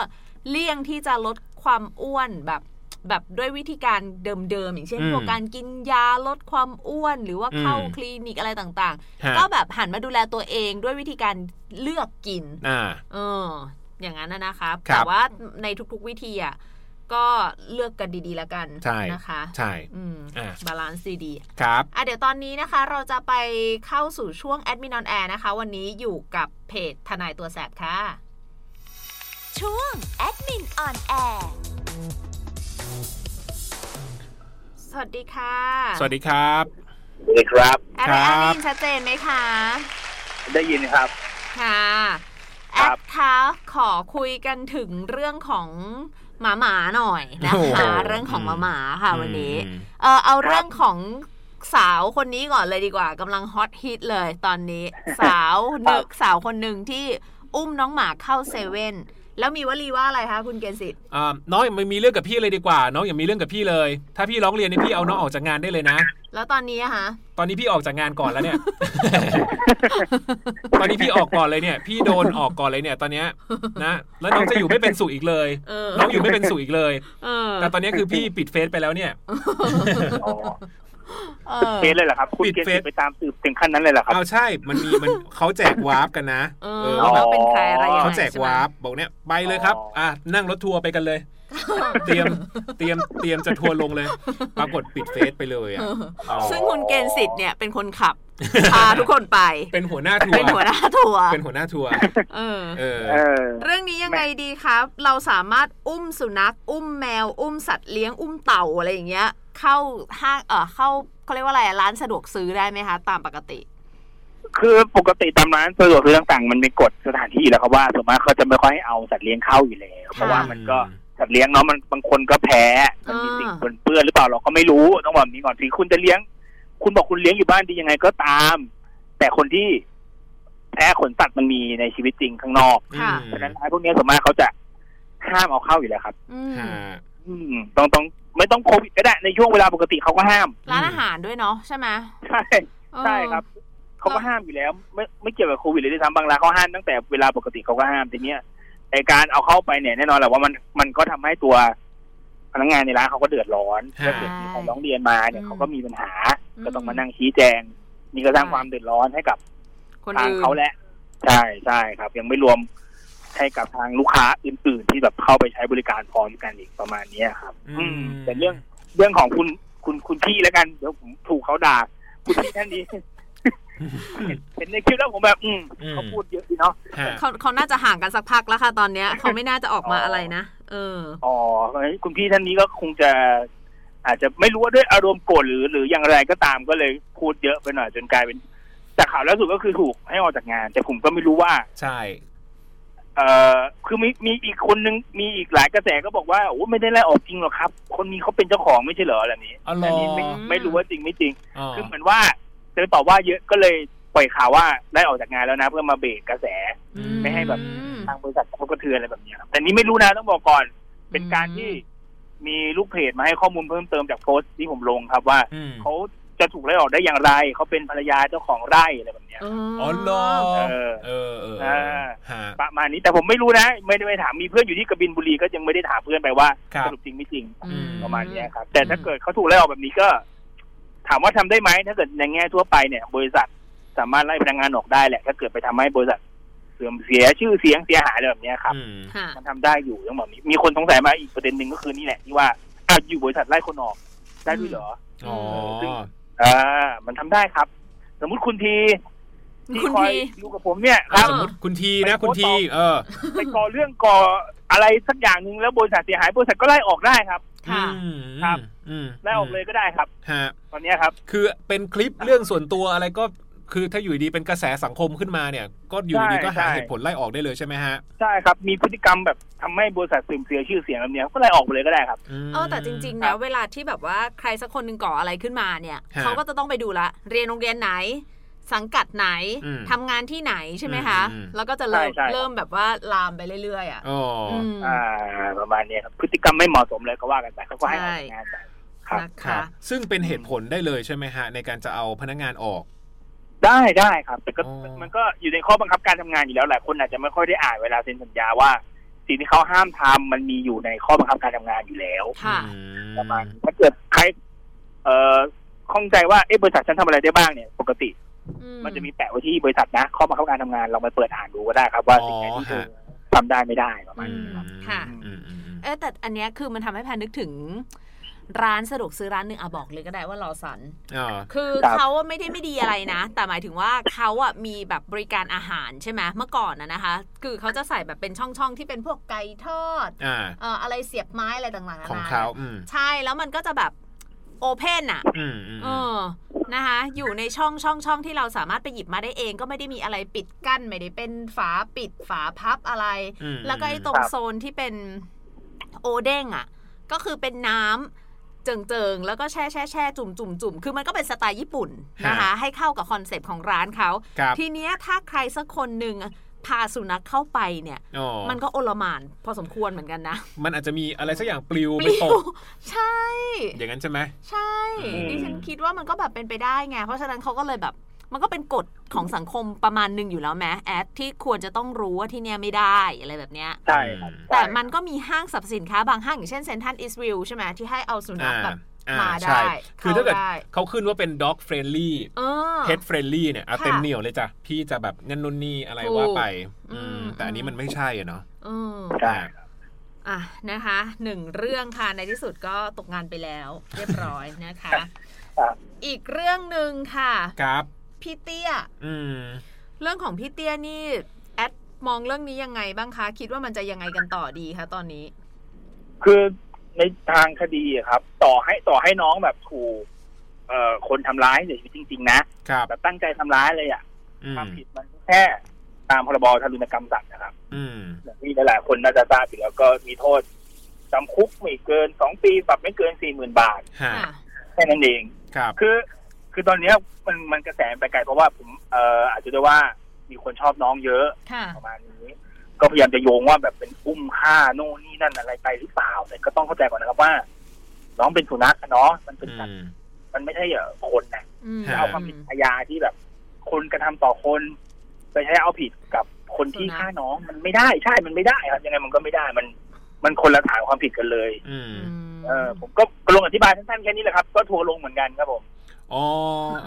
เลี่ยงที่จะลดความอ้วนแบบด้วยวิธีการเดิมๆอย่างเช่นพวกการกินยาลดความอ้วนหรือว่าเข้าคลินิกอะไรต่างๆก็แบบหันมาดูแลตัวเองด้วยวิธีการเลือกกินอย่างนั้นนะคะแต่ว่าในทุกๆวิธีอ่ะก็เลือกกันดีๆแล้วกันนะคะใช่บาลานซ์ดีๆครับเดี๋ยวตอนนี้นะคะเราจะไปเข้าสู่ช่วง Admin on Air นะคะวันนี้อยู่กับเพจทนายตัวแสบค่ะช่วง Admin on Air สวัสดีค่ะสวัสดีครับสวัสดีครับแอดมินชัดเจนไหมคะได้ยินครับค่ะแอดคะขอคุยกันถึงเรื่องของหมาหน่อยนะคะเรื่องของหมาค่ะวันนี้เอาเรื่องของสาวคนนี้ก่อนเลยดีกว่ากำลังฮอตฮิตเลยตอนนี้สาวคนหนึ่งที่อุ้มน้องหมาเข้าเซเว่นแล้วมีวลีว่าอะไรคะคุณเกณฑ์สิทธิ์น้องอย่ามีเรื่องกับพี่เลยดีกว่าน้องอย่ามีเรื่องกับพี่เลยถ้าพี่ร้องเรียนนี่พี่เอาน้องออกจากงานได้เลยนะแล้วตอนนี้คะตอนนี้พี่ออกจากงานก่อนแล้วเนี่ย ตอนนี้พี่ออกก่อนเลยเนี่ยพี่โดนออกก่อนเลยเนี่ยตอนเนี้ยนะแล้วน้องจะอยู่ไม่เป็นสุขอีกเลยน้องอยู่ไม่เป็นสุขอีกเลยแต่ตอนนี้คือพี่ปิดเฟซไปแล้วเนี่ยเฟซเลยเหรอครับคุณเกณฑ์ไปตามสืบถึงขั้นนั้นเลยเหรอครับใช่มันเขาแจกวาร์ปกันนะว่าเป็นใครอะไรยังไงเขาแจกวาร์ปบอกเนี่ยไปเลยครับนั่งรถทัวร์ไปกันเลยเตรียมจะทัวร์ลงเลยปรากฏปิดเฟซไปเลยซึ่งคุณเกณฑ์สิทธิ์เนี่ยเป็นคนขับพาทุกคนไปเป็นหัวหน้าทัวร์เป็นหัวหน้าทัวร์เรื่องนี้ยังไงดีครับเราสามารถอุ้มสุนัขอุ้มแมวอุ้มสัตว์เลี้ยงอุ้มเต่าอะไรอย่างเงี้ยเข้าห้างเข้าเขาเรียกว่าอะไรร้านสะดวกซื้อได้ไหมคะตามปกติคือปกติตามร้านสะดวกซื้อต่างๆมันมีกฎสถานที่แล้วครับว่าส่วนมากเขาจะไม่ค่อยเอาสัตว์เลี้ยงเข้าอยู่แล้วเพราะว่ามันก็สัตว์เลี้ยงเนาะมันบางคนก็แพ้มันมีสิ่งปนเปื้อนหรือเปล่าเราก็ไม่รู้ต้องบอกนี้ก่อนที่คุณจะเลี้ยงคุณบอกคุณเลี้ยงอยู่บ้านดียังไงก็ตามแต่คนที่แพ้ขนสัตว์มันมีในชีวิตจริงข้างนอกเพราะฉะนั้นพวกนี้ส่วนมากเขาจะห้ามเอาเข้าอยู่แล้วครับต้องไม่ต้องโควิดก็ได้ในช่วงเวลาปกติเขาก็ห้ามร้านอาหารด้วยเนาะใช่ไหมใช่ครับเขาก็ห้ามอยู่แล้วไม่เกี่ยวกับโควิดเลยที่ทำบางร้านเขาห้ามตั้งแต่เวลาปกติเขาก็ห้ามทีเนี้ยไอการเอาเข้าไปเนี่ยแน่นอนแหละว่ามันก็ทำให้ตัวพนักงานในร้านเขาก็เดือดร้อนถ้าเกิดมีคนร้องเรียนมาเนี่ยเขาก็มีปัญหาก็ต้องมานั่งชี้แจงนี่ก็สร้างความเดือดร้อนให้กับทางเขาแหละใช่ครับยังไม่รวมให้กับทางลูกค้าอื่นๆที่แบบเข้าไปใช้บริการพร้อมกันอีกประมาณนี้ครับแต่เรื่องของคุณพี่แล้วกันเดี๋ยวผมถูกเขาด่าคุณพี่ท่านนี้เห็นในคลิปแล้วผมแบบเขาพูดเยอะดีเนาะเขาน่าจะห่างกันสักพักแล้วค่ะตอนเนี้ยเขาไม่น่าจะออกมาอะไรนะคุณพี่ท่านนี้ก็คงจะอาจจะไม่รู้ว่าด้วยอารมณ์โกรธหรืออย่างไรก็ตามก็เลยพูดเยอะไปหน่อยจนกลายเป็นจากข่าวล่าสุดก็คือถูกให้ออกจากงานแต่ผมก็ไม่รู้ว่าใช่คือมีอีกคนนึงมีอีกหลายกระแสก็บอกว่าโอ้ไม่ได้ไล่ออกจริงหรอกครับคนนี้เขาเป็นเจ้าของไม่ใช่เหรออะไรนี้อันนี้ไม่รู้ว่าจริงไม่จริงคือเหมือนว่าจะตอบว่าเยอะก็เลยปล่อยข่าวว่าได้ออกจากงานแล้วนะเพื่อมาเบรกกระแสไม่ให้แบบทางบริษัทเขากระเทือนอะไรแบบนี้ครับแต่นี้ไม่รู้นะต้องบอกก่อนเป็นการที่มีลูกเพจมาให้ข้อมูลเพิ่มเติมจากโพสต์ที่ผมลงครับว่าเขาจะถูกไล่ออกได้อย่างไรเขาเป็นภรรยาเจ้าของไร่อะไรแบบนี้อ๋อเหรอประมาณนี้แต่ผมไม่รู้นะไม่ได้ไปถามมีเพื่อนอยู่ที่กบินบุรีก็ยังไม่ได้ถามเพื่อนไปว่าสรุปจริงไม่จริงประมาณนี้ครับแต่ถ้าเกิดเขาถูกไล่ออกแบบนี้ก็ถามว่าทำได้ไหมถ้าเกิดในแง่ทั่วไปเนี่ยบริษัทสามารถไล่พนักงานออกได้แหละถ้าเกิดไปทำให้บริษัทเสื่อมเสียชื่อเสียงเสียหายอะไรแบบนี้ครับมันทำได้อยู่ต้องบอกนี้มีคนสงสัยมาอีกประเด็นหนึ่งก็คือนี่แหละที่ว่าอยู่บริษัทไล่คนออกได้ด้วยเหรอซึ่งมันทำได้ครับสมมุติคุณทีที่คอยอยู่กับผมเนี่ยสมมติคุณทีนะคุณทีไปก่อเรื่องก่ออะไรสักอย่างนึงแล้วบริษัทเสียหายบริษัทก็ไล่ออกได้ครับครับไล่ออกเลยก็ได้ครับตอนนี้ครับคือเป็นคลิปเรื่องส่วนตัวอะไรก็คือถ้าอยู่ดีเป็นกระแสสังคมขึ้นมาเนี่ยก็อยู่ดีก็หาเหตุผลไล่ออกได้เลยใช่ไหมฮะใช่ครับมีพฤติกรรมแบบทำให้บริษัทเสื่อมเสียชื่อเสียงแบบนี้ก็ไล่ออกไปเลยก็ได้ครับแต่จริงๆนะเวลาที่แบบว่าใครสักคนนึงก่ออะไรขึ้นมาเนี่ยเขาก็จะต้องไปดูละเรียนโรงเรียนไหนสังกัดไหนทำงานที่ไหนใช่ไหมคะแล้วก็จะเริ่มแบบว่าลามไปเรื่อยๆประมาณนี้ครับพฤติกรรมไม่เหมาะสมเลยก็ว่ากันไปเขาก็ให้ออกงานไปครับซึ่งเป็นเหตุผลได้เลยใช่ไหมฮะในการจะเอาพนักงานออกได้ครับแต่ก็มันก็อยู่ในข้อบังคับการทำงานอยู่แล้วหลายคนอาจจะไม่ค่อยได้อ่านเวลาเซ็นสัญญาว่าสิ่งที่เขาห้ามทำมันมีอยู่ในข้อบังคับการทำงานอยู่แล้วประมาณถ้าเกิดใครข้องใจว่าบริษัทฉันทำอะไรได้บ้างเนี่ยปกติมันจะมีแปะไว้ที่บริษัทนะข้อบังคับการทำงานลองไปเปิดอ่านดูก็ได้ครับว่าสิ่งไหนที่คุณทำได้ไม่ได้ประมาณนี้ครับค่ะแต่อันเนี้ยคือมันทำให้แพนนึกถึงร้านสะดวกซื้อร้านหนึ่งบอกเลยก็ได้ว่าลอสันคือเขาไม่ได้ไม่ดีอะไรนะแต่หมายถึงว่าเขามีแบบบริการอาหารใช่ไหมเมื่อก่อนนะคะคือเขาจะใส่แบบเป็นช่องๆที่เป็นพวกไก่ทอดอะไรเสียบไม้อะไรต่างๆของเขาใช่แล้วมันก็จะแบบโอเพนนะคะอยู่ในช่องที่เราสามารถไปหยิบมาได้เองก็ไม่ได้มีอะไรปิดกั้นไม่ได้เป็นฝาปิดฝาพับอะไรแล้วก็ไอ้ตรงโซนที่เป็นโอเด้งก็คือเป็นน้ำเจิงๆแล้วก็แช่จุ่มคือมันก็เป็นสไตล์ญี่ปุ่นนะคะให้เข้ากับคอนเซปต์ของร้านเขาทีเนี้ยถ้าใครสักคนหนึ่งพาสุนัขเข้าไปเนี่ยมันก็โอลหม่านพอสมควรเหมือนกันนะมันอาจจะมีอะไรสักอย่างปลิวไปตกใช่อย่างนั้นใช่ไหมใช่ดิฉันคิดว่ามันก็แบบเป็นไปได้ไงเพราะฉะนั้นเขาก็เลยแบบมันก็เป็นกฎของสังคมประมาณนึงอยู่แล้วแม้แอดที่ควรจะต้องรู้ว่าที่เนี่ยไม่ได้อะไรแบบเนี้ยใช่แต่มันก็มีห้างสรรพสินค้าบางห้างอย่างเช่นเซ็นทรัลอีสต์วิลล์ใช่ไหมที่ให้เอาสุนัขแบบมาได้คือถ้าเกิดเขาขึ้นว่าเป็น dog friendly pet friendly เนี่ยเต็มเหนียวเลยจ้ะพี่จะแบบนั่นนู่นนี่อะไรว่าไปแต่อันนี้มันไม่ใช่เนาะใช่นะคะ1เรื่องค่ะในที่สุดก็ตกงานไปแล้วเรียบร้อยนะคะอีกเรื่องนึงค่ะครับพี่เตี้ยเรื่องของพี่เตี้ยนี่แอดมองเรื่องนี้ยังไงบ้างคะคิดว่ามันจะยังไงกันต่อดีคะตอนนี้คือในทางคดีครับต่อให้น้องแบบถูกคนทำร้ายเสียชีวิตจริงๆนะแบบตั้งใจทำร้ายเลยความผิดมันแค่ตามพรบทารุณกรรมสัตว์นะครับอย่างที่หลายๆคนน่าจะทราบอยู่แล้วก็มีโทษจำคุกไม่เกิน2 ปีปรับไม่เกิน 40,000 บาทแค่นั้นเองคือตอนนี้มันกระแสไปไกลเพราะว่าผมอาจจะได้ว่ามีคนชอบน้องเยอะประมาณนี้ก็พยายามจะโยงว่าแบบเป็นอุ้มฆ่าโน่นนี่นั่นอะไรไปหรือเปล่าแต่ก็ต้องเข้าใจก่อนนะครับว่าน้องเป็นสุนัขเนาะมันเป็นสัตว์มันไม่ใช่คนนะจะเอาความผิดอาญาที่แบบคนกระทำต่อคนไปใช้เอาผิดกับคนที่ฆ่าน้องมันไม่ได้ใช่มันไม่ได้ครับยังไงมันก็ไม่ได้มันคนละฐานความผิดกันเลยผมก็ลงอธิบายสั้นๆแค่นี้แหละครับก็ทัวร์ลงเหมือนกันครับผมอ๋อ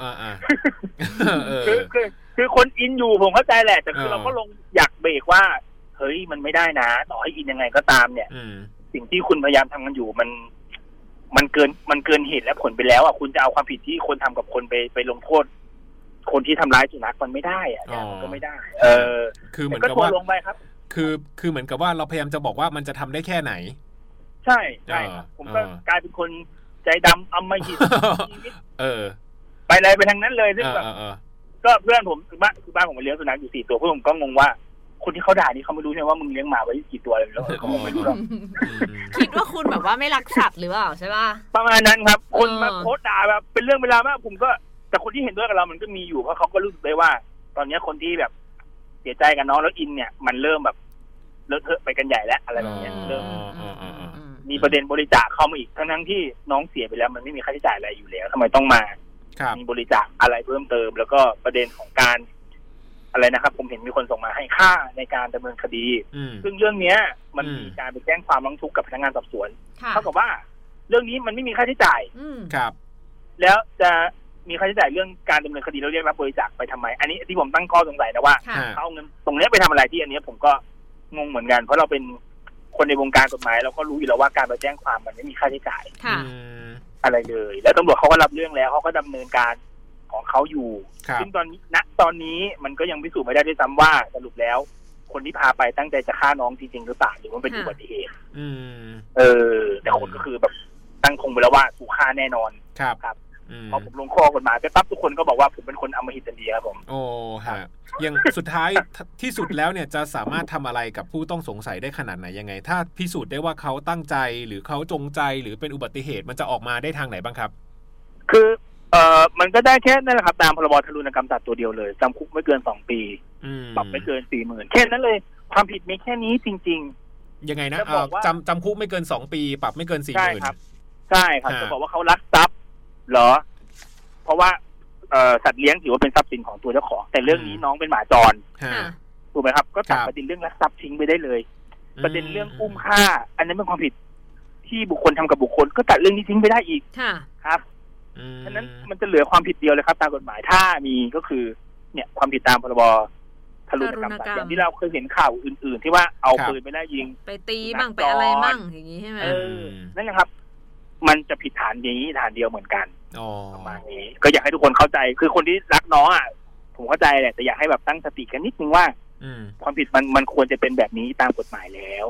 คือคนอินอยู่ผมเข้าใจแหละแต่คือเราก็ลงอยากเบรกว่าเฮ้ยมันไม่ได้นะต่อให้อินยังไงก็ตามเนี่ยสิ่งที่คุณพยายามทำกันอยู่มันเกินเหตุและผลไปแล้วคุณจะเอาความผิดที่คนทำกับคนไปลงโทษคนที่ทำร้ายสุนัขมันไม่ได้มันก็ไม่ได้คือเหมือนกับว่าลงไปครับคือเหมือนกับว่าเราพยายามจะบอกว่ามันจะทำได้แค่ไหนใช่ผมก็กลายเป็นคนใจดำอำมหิตไปเลยไปทางนั้นเลยซึ่งแบบก็เพื่อนผมคือบ้านผมมาเลี้ยงสุนัขอยู่4 ตัวเพื่อนผมก็งงว่าคนที่เขาด่านี่เขาไม่รู้ใช่ไหมว่ามึงเลี้ยงหมาไว้กี่ตัวเลยแล้วเขาไม่รู้หรอกคิดว่าคุณแบบว่าไม่รักสัตว์หรือเปล่าใช่ป่ะประมาณนั้นครับคนมาโพสต์ด่าแบบเป็นเรื่องเวลามากผมก็แต่คนที่เห็นด้วยกับเรามันก็มีอยู่เพราะเขาก็รู้สึกได้ว่าตอนนี้คนที่แบบเสียใจกับน้องแล้วอินเนี่ยมันเริ่มแบบเลอะเทอะไปกันใหญ่แล้วอะไรแบบนี้เริ่มมีประเด็นบริจาคเข้ามาอีกทั้งที่น้องเสียไปแล้วมันไม่มีค่าใช้จ่ายอะไรอยู่แล้วทำไมต้องมามีบริจาคอะไรเพิ่มเติมแล้วก็ประเด็นของการอะไรนะครับผมเห็นมีคนส่งมาให้ค่าในการดำเนินคดีซึ่งเรื่องนี้มันมีการไปแจ้งความร้องทุกข์กับพนักงานสอบสวนเท่ากับว่าเรื่องนี้มันไม่มีค่าใช้จ่ายครับแล้วจะมีค่าใช้จ่ายเรื่องการดำเนินคดีแล้วเรียกรับบริจาคไปทำไมอันนี้ที่ผมตั้งข้อสงสัยนะว่าเขาเอาเงินตรงนี้ไปทำอะไรที่อันนี้ผมก็งงเหมือนกันเพราะเราเป็นคนในวงการกฎหมายเราก็รู้อยู่แล้วว่าการไปแจ้งความมันไม่มีค่าใช้จ่ายอะไรเลยแล้วตำรวจเขาก็รับเรื่องแล้วเขาก็ดำเนินการของเขาอยู่ซึ่งตอนนี้มันก็ยังพิสูจน์ไม่ได้ด้วยซ้ำว่าสรุปแล้วคนที่พาไปตั้งใจจะฆ่าน้องจริงๆหรือเปล่าหรือว่าเป็นอุบัติเหตุแต่คนก็คือแบบตั้งคงไปแล้วว่าถูกฆ่าแน่นอนครับพอผมลงข้อกฎหมายไปปั๊บทุกคนก็บอกว่าผมเป็นคนอำมหิตดีครับผมโอ้ฮะอย่างสุดท้ายที่สุดแล้วเนี่ยจะสามารถทำอะไรกับผู้ต้องสงสัยได้ขนาดไหนยังไงถ้าพิสูจน์ได้ว่าเขาตั้งใจหรือเขาจงใจหรือเป็นอุบัติเหตุมันจะออกมาได้ทางไหนบ้างครับคือมันก็ได้แค่นั่นแหละครับตามพรบทารุณกรรมสัตว์ตัวเดียวเลยจำคุกไม่เกิน2 ปีปรับไม่เกิน 40,000 แค่นั้นเลยความผิดมีแค่นี้จริงๆยังไงนะจำคุกไม่เกิน2 ปีปรับไม่เกิน 40,000 ใช่ครับจะบอกว่าเขาลักทรัพย์เหรอเพราะว่าสัตว์เลี้ยงถือว่าเป็นทรัพย์สินของตัวเจ้าของแต่เรื่องนี้น้องเป็นหมาจรถูกไหมครับก็ตัดประเด็นเรื่องลักทรัพย์ทิ้งไปได้เลยประเด็นเรื่องอุ้มฆ่าอันนั้นเป็นความผิดที่บุคคลทำกับบุคคลก็ตัดเรื่องนี้ทิ้งไปได้อีกครับฉะนั้นมันจะเหลือความผิดเดียวเลยครับตามกฎหมายถ้ามีก็คือเนี่ยความผิดตามพรบทารุณกรรมสัตว์อย่างที่เราเคยเห็นข่าวอื่นๆที่ว่าเอาปืนไปได้ยิงไปตีบ้างไปอะไรบ้างอย่างนี้ใช่ไหมนั่นแหละครับมันจะผิดฐานนี้ฐานเดียวเหมือนกันประมาณนี้ก็อยากให้ทุกคนเข้าใจคือคนที่รักน้องผมเข้าใจแหละแต่อยากให้แบบตั้งสติกันนิดนึงว่าความผิดมันควรจะเป็นแบบนี้ตามกฎหมายแล้ว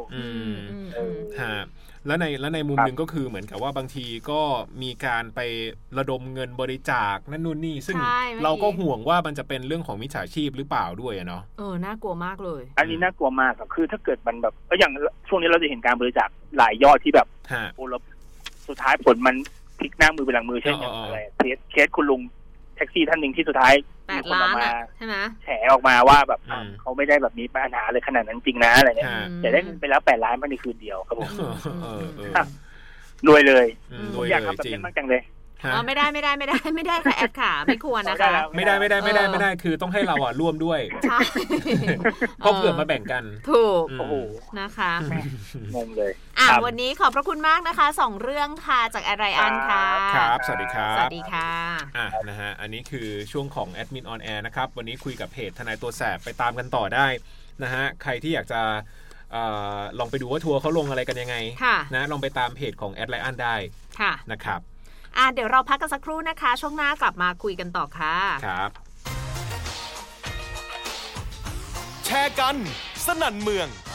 แล้วในมุมนึงก็คือเหมือนกับว่าบางทีก็มีการไประดมเงินบริจาคนั่นนู่นนี่ซึ่งเราก็ห่วงว่ามันจะเป็นเรื่องของมิจฉาชีพหรือเปล่าด้วยเนาะน่ากลัวมากเลยอันนี้น่ากลัวมากครับคือถ้าเกิดมันแบบก็อย่างช่วงนี้เราจะเห็นการบริจาคหลายยอดที่แบบสุดท้ายผลมันพลิกหน้ามือไปหลังมือเช่นอย่างอะไรเคสคุณลุงแท็กซี่ท่านหนึ่งที่สุดท้ายมีคนออกมาใช่ไหมแฉออกมาว่าแบบเขาไม่ได้แบบนี้ปัญหาเลยขนาดนั้นจริงนะอะไรเนี่ยแต่ได้เงินไปแล้ว8 ล้านภายในคืนเดียวครับผมรวยเลยอยากทำแบบนี้มากจังเลยไม่ได้ค่ะแอดขาไม่ควรนะคะไม่ได้คือต้องให้เราร่วมด้วยใช่เพราะเผื่อมาแบ่งกันถูกนะคะงงเลยวันนี้ขอบพระคุณมากนะคะ2เรื่องค่ะจากอะไรอันค่ะครับสวัสดีครับสวัสดีค่ะนะฮะอันนี้คือช่วงของแอดมินออนแอร์นะครับวันนี้คุยกับเพจทนายตัวแสบไปตามกันต่อได้นะฮะใครที่อยากจะลองไปดูว่าทัวร์เขาลงอะไรกันยังไงนะลองไปตามเพจของแอดไลอันได้นะครับเดี๋ยวเราพักกันสักครู่นะคะช่วงหน้ากลับมาคุยกันต่อค่ะครับแชร์กันสนั่นเมือง